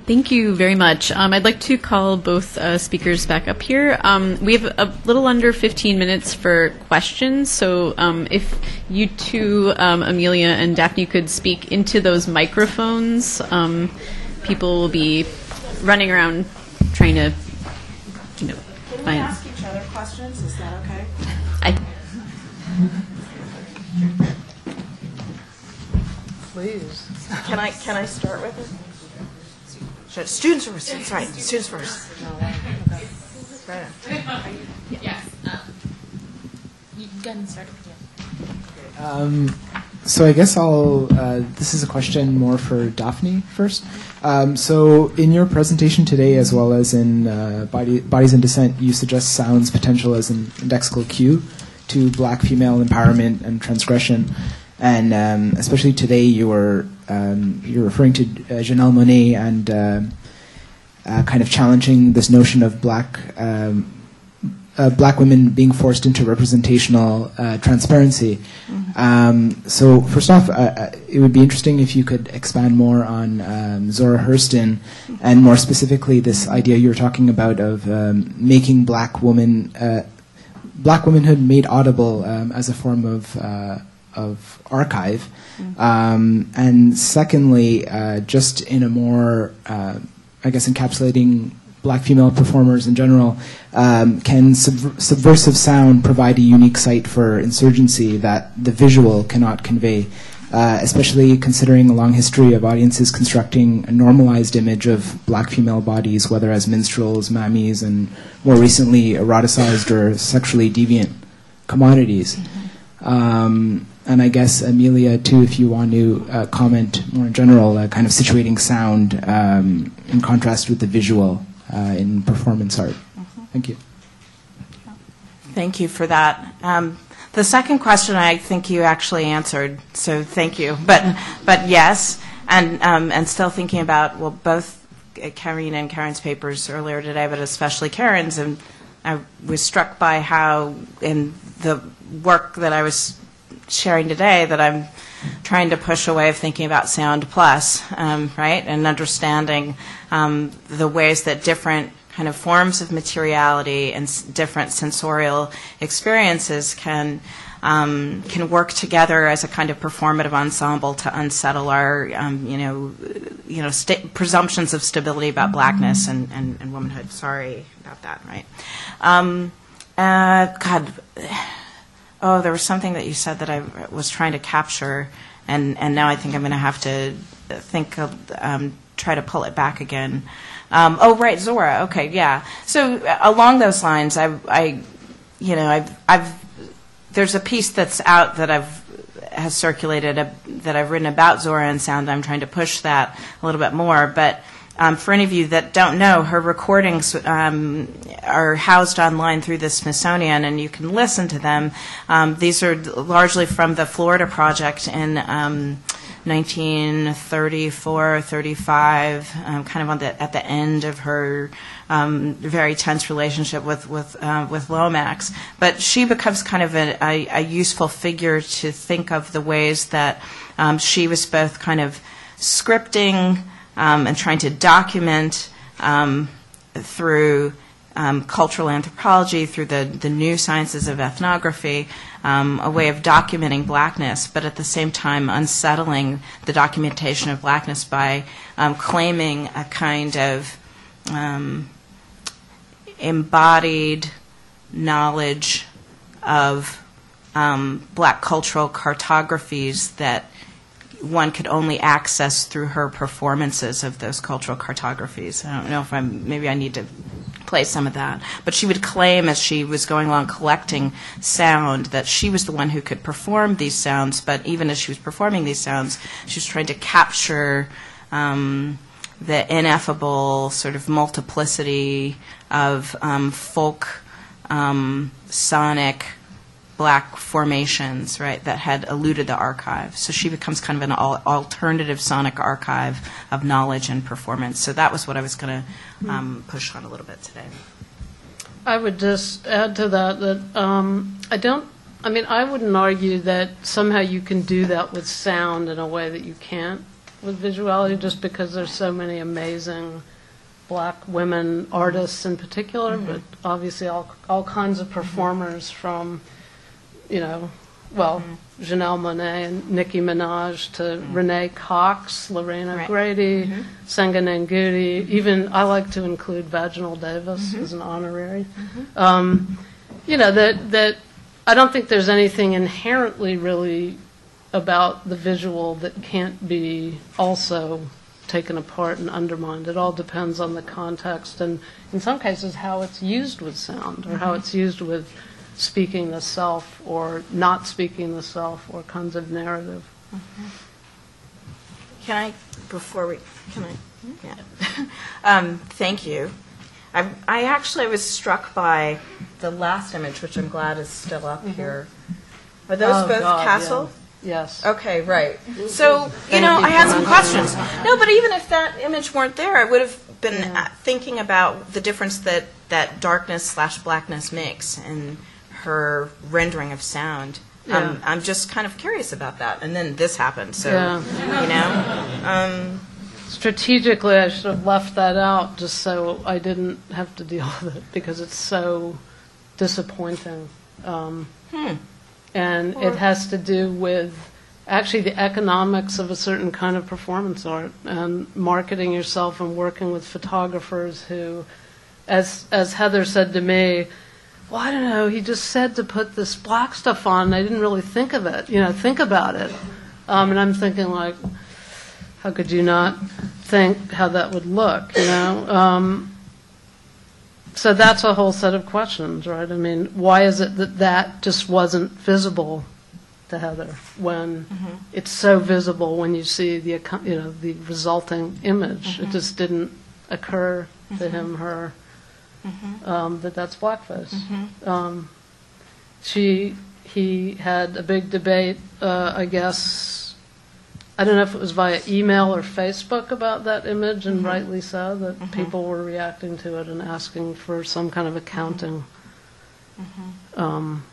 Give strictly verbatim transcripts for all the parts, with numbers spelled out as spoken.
Thank you very much. Um, I'd like to call both uh, speakers back up here. Um, we have a little under fifteen minutes for questions, so um, if you two, um, Amelia and Daphne, could speak into those microphones, um, people will be running around trying to, you know, Can we find... ask each other questions? Is that okay? I Please. Can I can I start with it? Sure. Students first. That's right. Students first. Right. Yes. Um, you can go ahead and start. Yeah. Um, so I guess I'll. Uh, this is a question more for Daphne first. Um, so in your presentation today, as well as in uh, Body, Bodies in Dissent, you suggest sound's potential as an indexical cue to Black female empowerment and transgression. And um, especially today, you were um, you're referring to uh, Janelle Monáe and uh, uh, kind of challenging this notion of black um, uh, black women being forced into representational uh, transparency. Mm-hmm. Um, so first off, uh, it would be interesting if you could expand more on um, Zora Hurston, and more specifically this idea you were talking about of um, making black woman uh, black womanhood made audible um, as a form of uh, of archive. Mm-hmm. Um, and secondly, uh, just in a more, uh, I guess, encapsulating black female performers in general, um, can sub- subversive sound provide a unique site for insurgency that the visual cannot convey, uh, especially considering a long history of audiences constructing a normalized image of black female bodies, whether as minstrels, mammies, and more recently eroticized or sexually deviant commodities. Mm-hmm. Um, And I guess, Amelia, too, if you want to uh, comment more in general, uh, kind of situating sound um, in contrast with the visual uh, in performance art. Mm-hmm. Thank you. Thank you for that. Um, the second question I think you actually answered, so thank you. But but yes, and um, and still thinking about, well, both Karine and Karen's papers earlier today, but especially Karen's, and I was struck by how in the work that I was sharing today that I'm trying to push a way of thinking about sound plus, um, right, and understanding um, the ways that different kind of forms of materiality and s- different sensorial experiences can um, can work together as a kind of performative ensemble to unsettle our, um, you know, you know, sta- presumptions of stability about blackness and, and, and womanhood. Sorry about that, right? Um, uh, God. Oh, there was something that you said that I was trying to capture, and, and now I think I'm going to have to think of, um, try to pull it back again. Um, oh, right, Zora. Okay, yeah. So uh, along those lines, I, I, you know, I've, I've, there's a piece that's out that I've has circulated uh, that I've written about Zora and sound. I'm trying to push that a little bit more, but. Um, for any of you that don't know, her recordings um, are housed online through the Smithsonian, and you can listen to them. Um, these are largely from the Florida Project in um, nineteen thirty-four, thirty-five, um, kind of on the, at the end of her um, very tense relationship with with, uh, with Lomax. But she becomes kind of a, a, a useful figure to think of the ways that um, she was both kind of scripting Um, and trying to document um, through um, cultural anthropology, through the, the new sciences of ethnography, um, a way of documenting blackness, but at the same time unsettling the documentation of blackness by um, claiming a kind of um, embodied knowledge of um, black cultural cartographies that one could only access through her performances of those cultural cartographies. I don't know if I'm, maybe I need to play some of that. But she would claim as she was going along collecting sound that she was the one who could perform these sounds, but even as she was performing these sounds, she was trying to capture um, the ineffable sort of multiplicity of um, folk, um, sonic, black formations, right, that had eluded the archive. So she becomes kind of an al- alternative sonic archive of knowledge and performance. So that was what I was going to um, push on a little bit today. I would just add to that that um, I don't, I mean, I wouldn't argue that somehow you can do that with sound in a way that you can't with visuality just because there's so many amazing black women artists in particular, mm-hmm. but obviously all all kinds of performers from, you know, well, mm-hmm. Janelle Monáe and Nicki Minaj to mm-hmm. Renee Cox, Lorraine right. O'Grady, mm-hmm. Senga Nangudi, even I like to include Vaginal Davis mm-hmm. as an honorary. Mm-hmm. Um, you know, that that I don't think there's anything inherently really about the visual that can't be also taken apart and undermined. It all depends on the context and, in some cases, how it's used with sound or mm-hmm. how it's used with speaking the self or not speaking the self or kinds of narrative. Mm-hmm. Can I, before we, can I? Yeah. um, thank you. I, I actually was struck by the last image, which I'm glad is still up mm-hmm. here. Are those oh, both God, Castle? Yeah. Yes. Okay, right. So, you know, I had some questions. No, but even if that image weren't there, I would have been yeah. thinking about the difference that, that darkness slash blackness makes in her rendering of sound. Yeah. Um, I'm just kind of curious about that. And then this happened, so, yeah. you know. Um, Strategically, I should have left that out just so I didn't have to deal with it because it's so disappointing. Um, hmm. And it has to do with actually the economics of a certain kind of performance art and marketing yourself and working with photographers who, as as Heather said to me, well, I don't know, he just said to put this black stuff on, and I didn't really think of it, you know, think about it. Um, and I'm thinking, like, how could you not think how that would look, you know? Um, So that's a whole set of questions, right? I mean, why is it that that just wasn't visible to Heather when mm-hmm. it's so visible when you see the, you know, the resulting image? Mm-hmm. It just didn't occur mm-hmm. to him, her, mm-hmm. um, that that's blackface. Mm-hmm. Um, she, he had a big debate, uh, I guess. I don't know if it was via email or Facebook about that image, and mm-hmm. rightly so, that mm-hmm. people were reacting to it and asking for some kind of accounting. Mm-hmm. Um,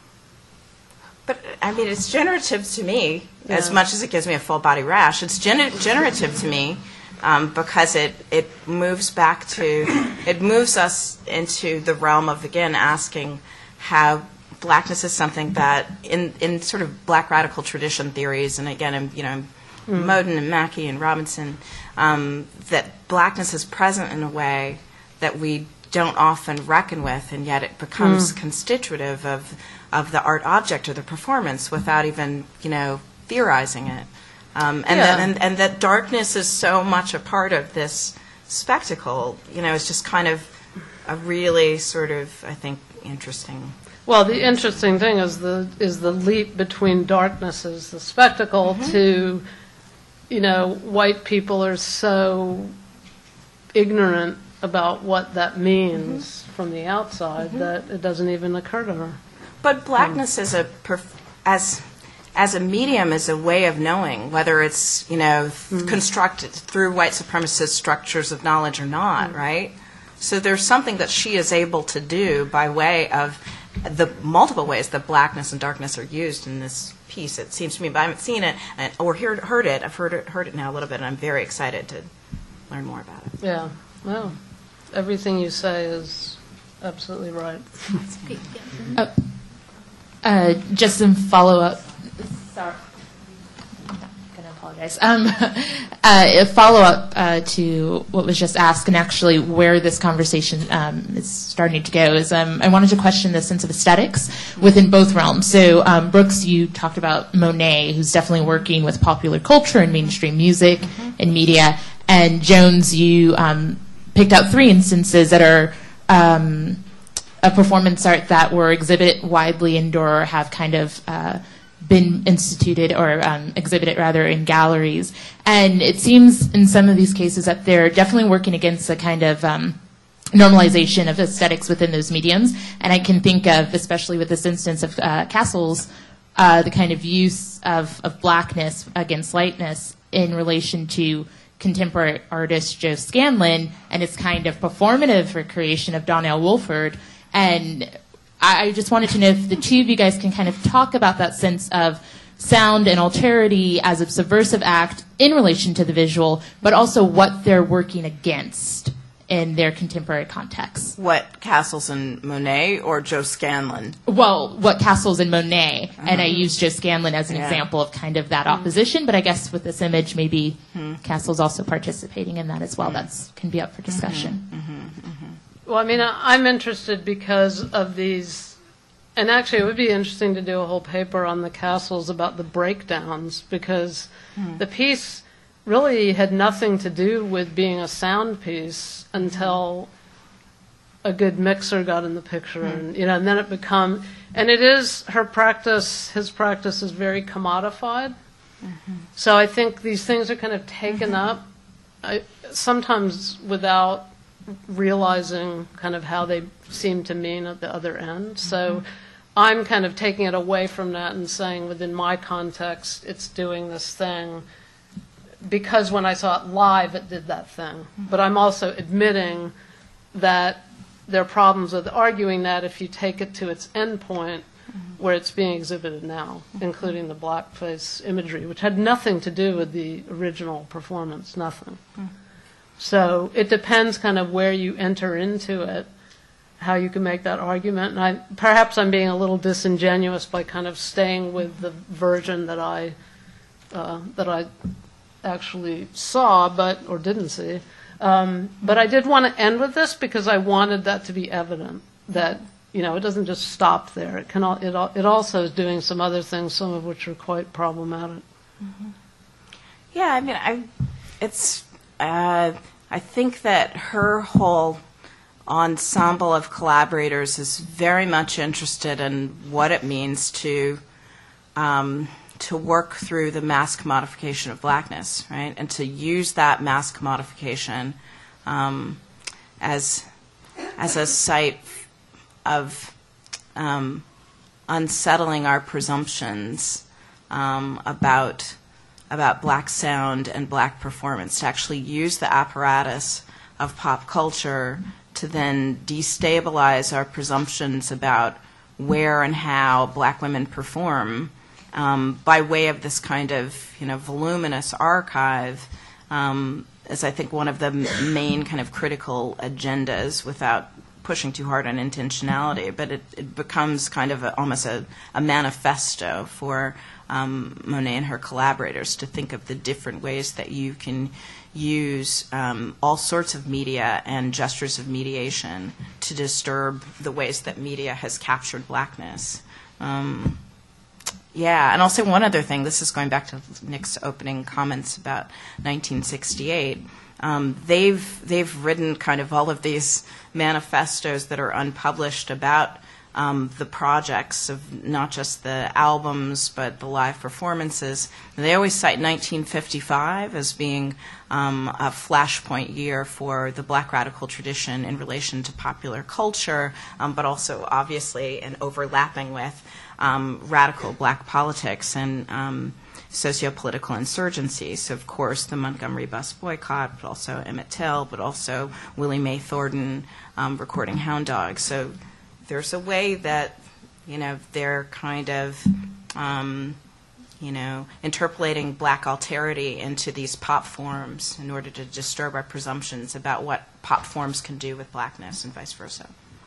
but, I mean, it's generative to me, yeah. as much as it gives me a full-body rash. It's gener- generative to me um, because it, it moves back to, it moves us into the realm of, again, asking how blackness is something that, in, in sort of black radical tradition theories, and again, I'm, you know, I'm Mm. Moden and Mackey and Robinson, um, that blackness is present in a way that we don't often reckon with, and yet it becomes mm. constitutive of of the art object or the performance without even, you know, theorizing it. Um, and, yeah. that, and and that darkness is so much a part of this spectacle. You know, it's just kind of a really sort of, I think, interesting. Well, the interesting thing is the is the leap between darkness as the spectacle mm-hmm. to, you know, white people are so ignorant about what that means mm-hmm. from the outside mm-hmm. that it doesn't even occur to her. But blackness um, as a perf- as as a medium is a way of knowing whether it's, you know, mm-hmm. constructed through white supremacist structures of knowledge or not, mm-hmm. right? So there's something that she is able to do by way of the multiple ways that blackness and darkness are used in this piece, it seems to me. But I haven't seen it and, or heard, heard it. I've heard it, heard it now a little bit, and I'm very excited to learn more about it. Yeah. Well, everything you say is absolutely right. uh, uh, just some follow-up. Sorry. I'm going to apologize. Um, uh, a follow-up uh, to what was just asked, and actually where this conversation um, is starting to go, is um, I wanted to question the sense of aesthetics within both realms. So, um, Brooks, you talked about Monet, who's definitely working with popular culture and mainstream music mm-hmm. and media. And Jones, you um, picked out three instances that are um, a performance art that were exhibited widely indoor or have kind of uh, been instituted or um, exhibited rather in galleries. And it seems in some of these cases that they're definitely working against a kind of um, normalization of aesthetics within those mediums. And I can think of, especially with this instance of uh, Castle's, uh, the kind of use of, of blackness against lightness in relation to contemporary artist Joe Scanlon and his kind of performative recreation of Donnell Wolford. And I just wanted to know if the two of you guys can kind of talk about that sense of sound and alterity as a subversive act in relation to the visual, but also what they're working against in their contemporary context. What, Castles and Monet or Joe Scanlon? Well, what Castles and Monet, uh-huh. and I use Joe Scanlon as an yeah. example of kind of that opposition, but I guess with this image, maybe mm-hmm. Castle's also participating in that as well. That's can be up for discussion. Mm-hmm. Mm-hmm. Well, I mean, I'm interested because of these, and actually it would be interesting to do a whole paper on the castles about the breakdowns, because mm. the piece really had nothing to do with being a sound piece until a good mixer got in the picture, mm. and you know, and then it become, and it is her practice. His practice is very commodified, mm-hmm. so I think these things are kind of taken mm-hmm. up, I, sometimes without realizing kind of how they seem to mean at the other end. Mm-hmm. So I'm kind of taking it away from that and saying within my context, it's doing this thing. Because when I saw it live, it did that thing. Mm-hmm. But I'm also admitting that there are problems with arguing that if you take it to its end point, mm-hmm. where it's being exhibited now, mm-hmm. including the blackface imagery, which had nothing to do with the original performance, nothing. Mm-hmm. So it depends kind of where you enter into it, how you can make that argument. And I, perhaps I'm being a little disingenuous by kind of staying with the version that I uh, that I. actually saw, but or didn't see. Um, but I did want to end with this because I wanted that to be evident that you know it doesn't just stop there. It can al- it al- it also is doing some other things, some of which are quite problematic. Mm-hmm. Yeah, I mean, I it's uh, I think that her whole ensemble of collaborators is very much interested in what it means to. Um, to work through the mass commodification of blackness, right, and to use that mass commodification um, as as a site of um, unsettling our presumptions um, about about black sound and black performance. To actually use the apparatus of pop culture to then destabilize our presumptions about where and how black women perform. Um, by way of this kind of, you know, voluminous archive, um, is I think one of the m- main kind of critical agendas, without pushing too hard on intentionality. But it, it becomes kind of a, almost a, a manifesto for um, Monet and her collaborators to think of the different ways that you can use um, all sorts of media and gestures of mediation to disturb the ways that media has captured blackness. Um, Yeah, and I'll say one other thing. This is going back to Nick's opening comments about nineteen sixty-eight. Um, they've they've written kind of all of these manifestos that are unpublished about um, the projects of not just the albums but the live performances. And they always cite nineteen fifty-five as being um, a flashpoint year for the black radical tradition in relation to popular culture, um, but also obviously and overlapping with Um, radical black politics and um, socio-political insurgency. So, of course, the Montgomery bus boycott, but also Emmett Till, but also Willie Mae Thornton um, recording Hound Dog. So there's a way that, you know, they're kind of, um, you know, interpolating black alterity into these pop forms in order to disturb our presumptions about what pop forms can do with blackness and vice versa.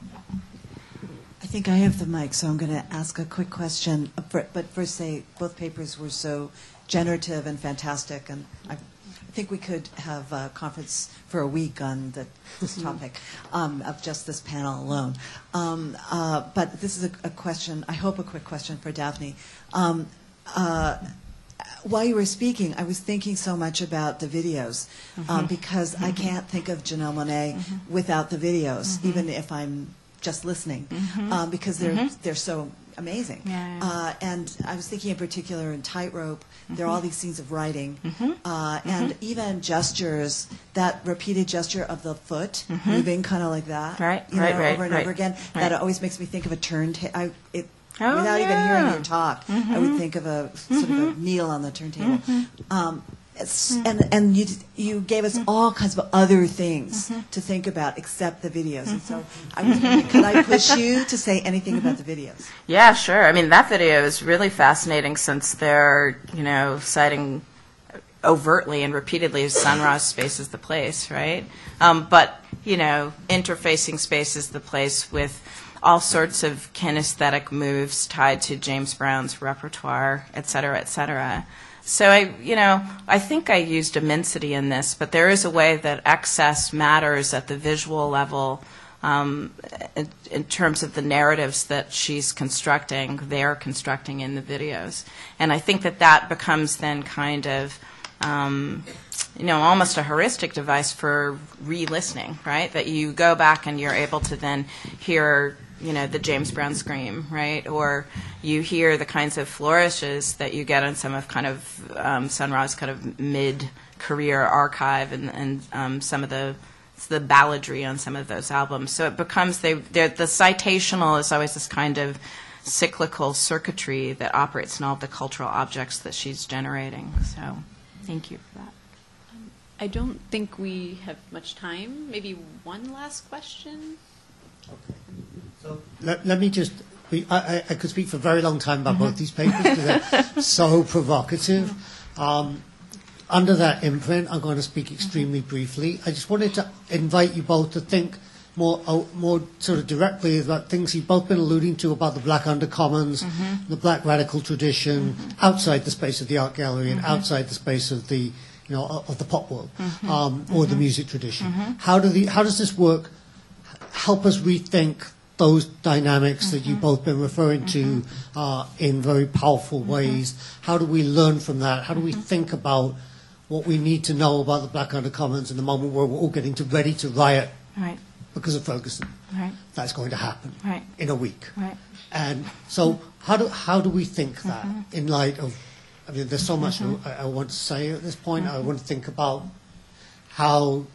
I think I have the mic, so I'm going to ask a quick question. But first say both papers were so generative and fantastic, and I, I think we could have a conference for a week on the, this topic um, of just this panel alone. Um, uh, but this is a, a question, I hope a quick question for Daphne. Um, uh, while you were speaking, I was thinking so much about the videos, mm-hmm. um, because mm-hmm. I can't think of Janelle Monáe mm-hmm. without the videos, mm-hmm. even if I'm just listening, mm-hmm. um, because they're mm-hmm. they're so amazing. Yeah, yeah. Uh, and I was thinking in particular in Tightrope, mm-hmm. there are all these scenes of writing, mm-hmm. Uh, mm-hmm. and even gestures, that repeated gesture of the foot mm-hmm. moving kind of like that, right, you right, know, right, over and right. over again. Right. That always makes me think of a turntable. I it oh, without yeah. even hearing you talk, mm-hmm. I would think of a sort mm-hmm. of a kneel on the turntable. Mm-hmm. Um, It's, and and you you gave us all kinds of other things to think about except the videos. And so I was wondering, could I push you to say anything about the videos? Yeah, sure. I mean, that video is really fascinating since they're, you know, citing overtly and repeatedly Sun Ra's space is the place, right? Um, but, you know, interfacing space is the place with all sorts of kinesthetic moves tied to James Brown's repertoire, et cetera, et cetera. So I, you know, I think I used immensity in this, but there is a way that excess matters at the visual level um, in, in terms of the narratives that she's constructing, they're constructing in the videos. And I think that that becomes then kind of, um, you know, almost a heuristic device for re-listening, right? That you go back and you're able to then hear, you know, the James Brown scream, right? Or you hear the kinds of flourishes that you get on some of kind of um, Sun Ra's kind of mid-career archive and, and um, some of the the balladry on some of those albums. So it becomes, they, the citational is always this kind of cyclical circuitry that operates in all of the cultural objects that she's generating. So thank you for that. Um, I don't think we have much time. Maybe one last question? Okay. So let, let me just, we, I, I, I could speak for a very long time about both these papers because they're so provocative. Um, under that imprint, I'm going to speak extremely briefly. I just wanted to invite you both to think more uh, more sort of directly about things you've both been alluding to about the Black Undercommons, mm-hmm. the Black radical tradition, mm-hmm. outside the space of the art gallery and mm-hmm. outside the space of the, you know, of the pop world, mm-hmm. um, or mm-hmm. the music tradition. Mm-hmm. How do the how does this work? Help us rethink those dynamics mm-hmm. that you've both been referring mm-hmm. to uh, in very powerful mm-hmm. ways. How do we learn from that? How do we mm-hmm. think about what we need to know about the Black Undercommons in the moment where we're all getting to ready to riot right. because of Ferguson? Right. That's going to happen right. in a week. Right. And so how do how do we think that mm-hmm. in light of, I mean, there's so much mm-hmm. I, I want to say at this point. Mm-hmm. I want to think about how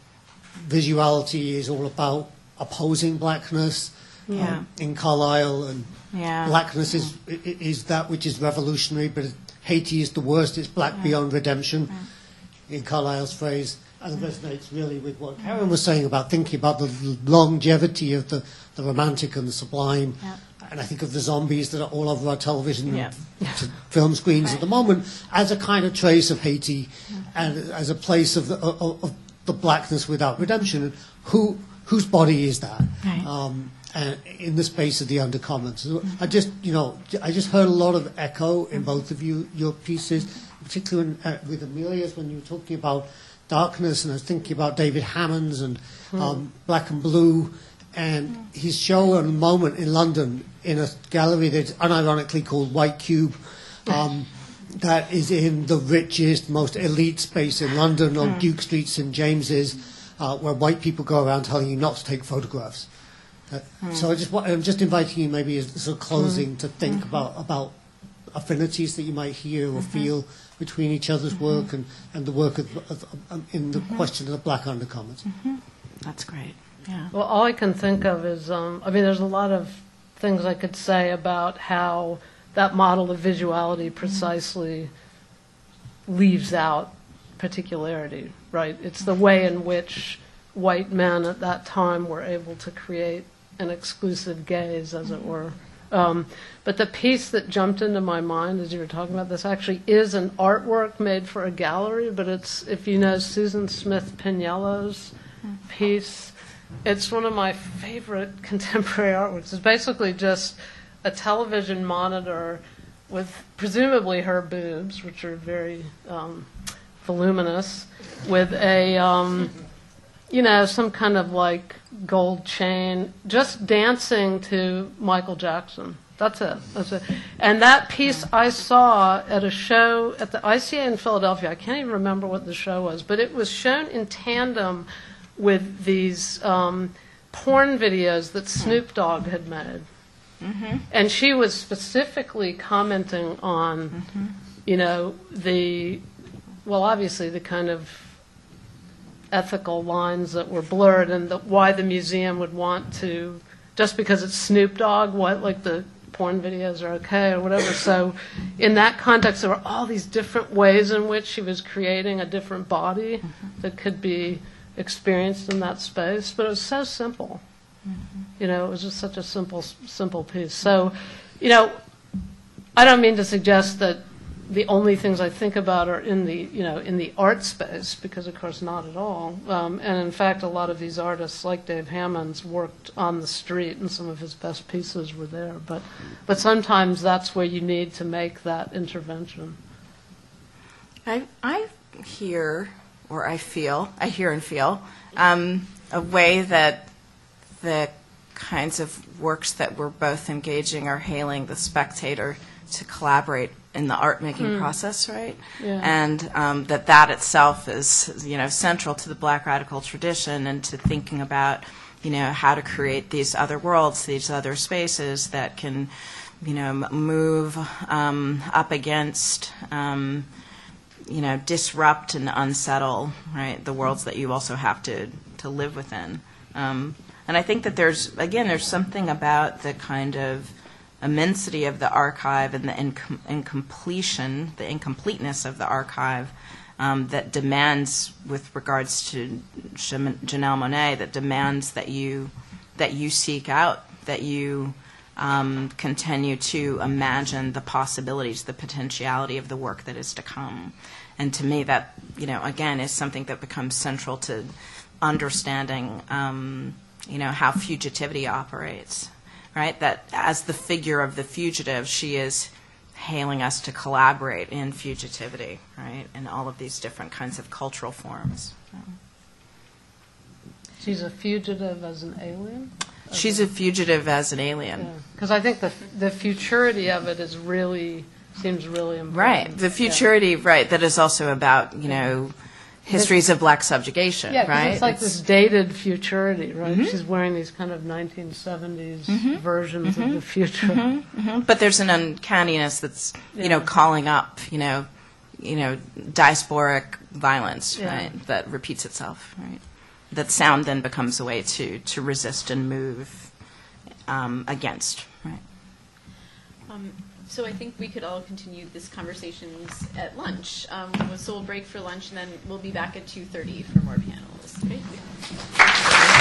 visuality is all about opposing blackness yeah. um, in Carlyle, and yeah. blackness is is that which is revolutionary, but Haiti is the worst. It's black yeah. beyond redemption, yeah. in Carlyle's phrase, and it resonates really with what Karen was saying about thinking about the longevity of the, the romantic and the sublime. Yeah. And I think of the zombies that are all over our television yeah. and film screens right. at the moment as a kind of trace of Haiti and as a place of the, of, of the blackness without redemption. Who whose body is that? Right. Um, and in the space of the undercommons. So I just, you know, I just heard a lot of echo in both of you, your pieces, particularly in, uh, with Amelia's when you were talking about darkness, and I was thinking about David Hammond's and um, Black and Blue, and his show at a moment in London in a gallery that's unironically called White Cube, um, that is in the richest, most elite space in London on Duke Street, Saint James's, uh, where white people go around telling you not to take photographs. Uh, mm. So I just, I'm just inviting you maybe as sort of closing mm. to think mm-hmm. about, about affinities that you might hear or mm-hmm. feel between each other's mm-hmm. work and, and the work of, of, of, in the mm-hmm. question of the Black Undercommons. Mm-hmm. That's great. Yeah. Well, all I can think of is, um, I mean, there's a lot of things I could say about how that model of visuality precisely mm-hmm. leaves out particularity, right? It's the way in which white men at that time were able to create an exclusive gaze, as it were. Um, but the piece that jumped into my mind as you were talking about this actually is an artwork made for a gallery, but it's, if you know Susan Smith Piniello's piece, it's one of my favorite contemporary artworks. It's basically just a television monitor with presumably her boobs, which are very um, voluminous, with a, um, you know, some kind of like gold chain, just dancing to Michael Jackson. That's it. That's it. And that piece I saw at a show at the I C A in Philadelphia. I can't even remember what the show was, but it was shown in tandem with these um, porn videos that Snoop Dogg had made. Mm-hmm. And she was specifically commenting on, mm-hmm. you know, the, well, obviously the kind of ethical lines that were blurred and the, why the museum would want to, just because it's Snoop Dogg, what, like the porn videos are okay or whatever. So in that context, there were all these different ways in which she was creating a different body mm-hmm. that could be experienced in that space. But it was so simple. Mm-hmm. You know, it was just such a simple, simple piece. So, you know, I don't mean to suggest that the only things I think about are in the, you know, in the art space, because of course not at all. Um, and in fact, a lot of these artists, like Dave Hammons, worked on the street, and some of his best pieces were there. But, but sometimes that's where you need to make that intervention. I, I hear, or I feel, I hear and feel, um, a way that the kinds of works that we're both engaging are hailing the spectator to collaborate in the art-making mm. process, right? Yeah. And um, that that itself is, you know, central to the Black radical tradition and to thinking about, you know, how to create these other worlds, these other spaces that can, you know, move um, up against, um, you know, disrupt and unsettle, right, the worlds that you also have to, to live within. Um, and I think that there's, again, there's something about the kind of immensity of the archive and the incom- incompletion, the incompleteness of the archive um, that demands, with regards to Janelle Monáe, that demands that you that you seek out, that you um, continue to imagine the possibilities, the potentiality of the work that is to come. And to me, that, you know, again, is something that becomes central to understanding, um, you know, how fugitivity operates. Right, that as the figure of the fugitive, she is hailing us to collaborate in fugitivity, right, in all of these different kinds of cultural forms. She's a fugitive as an alien? She's a fugitive as an alien. Because yeah. I think the the futurity of it is really, seems really important. Right, the futurity, yeah. right, that is also about, you know, histories of black subjugation, yeah, right? It's like it's, this dated futurity, right? Mm-hmm. She's wearing these kind of nineteen seventies mm-hmm. versions mm-hmm. of the future. Mm-hmm. Mm-hmm. But there's an uncanniness that's, yeah. you know, calling up, you know, you know, diasporic violence, yeah. right? That repeats itself, right? That sound then becomes a way to to resist and move um, against, right? Um, So I think we could all continue this conversations at lunch. Um, so we'll break for lunch, and then we'll be back at two thirty for more panels. Great.